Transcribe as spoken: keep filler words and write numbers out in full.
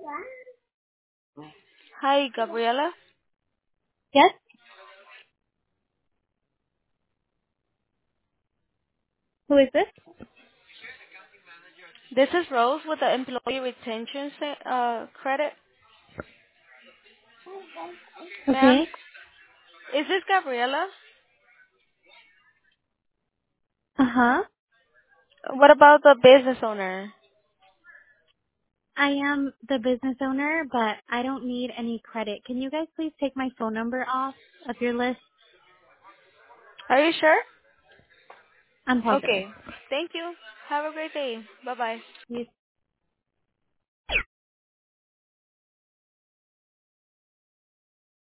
Hi, Gabriela. Yes? Who is this? This is Rose with the Employee Retention Sa- uh, Credit. Ma'am, Okay. is this Gabriela? Uh-huh. What about the business owner? I am the business owner, but I don't need any credit. Can you guys please take my phone number off of your list? Are you sure? I'm positive. Okay. Thank you. Have a great day. Bye-bye. You